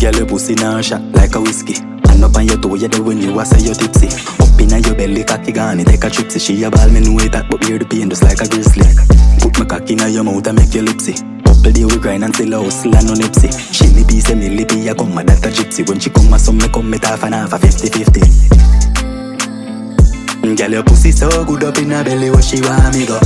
Girl, your pussy now shot like a whiskey. And up on your toe, you there when you was say you tipsy. Up in your belly, cocky gone, take a tripsy. She a ball, me know it that, but hear the pain just like a grizzly. Put my cocky in your mouth and make you lipsy. Couple day we grind and still hustle and no nipsy. She lippy, say me lippy, I come that a gypsy. When she come a some, me come me half and half a 50-50. Girl, your pussy so good up in her belly, what she want me go?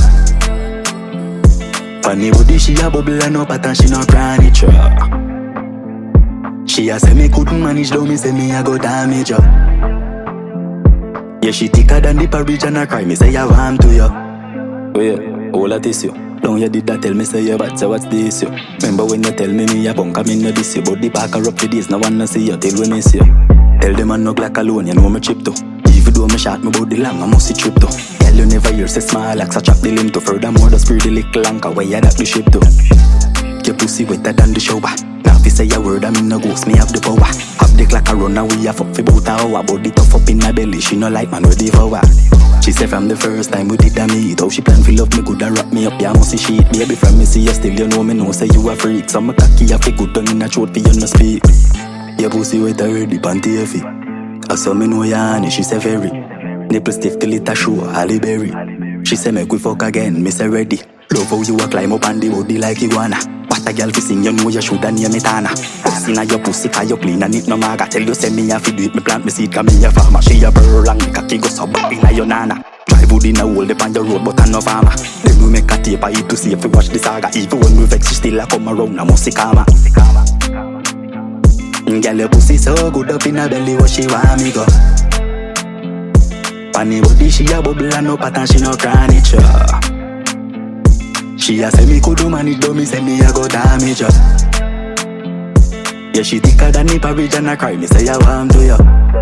Funny body, she a bubble and no pattern, she no cranny trap. She a say me couldn't manage, though me say me a go damage her. Yeah, she thicker than the porridge and I cry, me say I want to you. Oh yeah, all of this you. Don't you did that tell me say you bad, so what's the issue? Remember when you tell me a bunk, I mean no this you. But the back are up to this, no one no see you till we miss you. Tell them I no black alone, you know me chip too. Even though me shot me body long, I must see trip too. Girl, you never hear say small like so chop the limb too. Furthermore, just pretty little anchor where you dock the ship too. Your pussy wetter than the shower. Now if you say a word, I mean no ghost, me have the power. Have the clock a run away, I fuck for about an hour. Body tough up in her belly, she no like man ready for war. She say from the first time we did a meet, how she plan to love me good and wrap me up, yeah, must see shit. Baby from me see you still, you know me know say you a freak. So my cocky have to good done in a throat for you no speak. Your pussy wet already, panty heavy. I saw me know ya honey, she say very. Nipple stiff till it a show, Halle Berry. She say make we fuck again, me say ready. Love how you a climb up on the body like iguana. What a girl fi sing, you know you shoulda name it Tana. Pussy na your pussy, cause you clean and it no maga. Tell you say me a fi do it, me plant me seed, cause me a farmer. She a burr and me cocky go so back inna your nana. Drive wood in a hole up on your road, but I no farmer. Then we make a tape I eat to see if we watch the saga. Even when we vex, she still a come around, I must see karma. Girl, your pussy so good up in her belly, what she want me go? Funny body, she a bubble and no pattern, she no cranny trap. She a say me could do manage, though me say me a go damage her. Yeah, she thicker than the porridge and I cry, me say I want to you.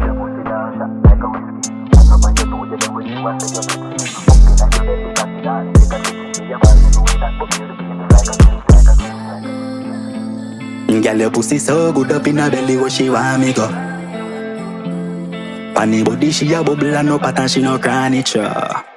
Girl, your pussy so good up in her belly, what she want me go? Funny body, she a bubble and no pattern, she no cranny trap.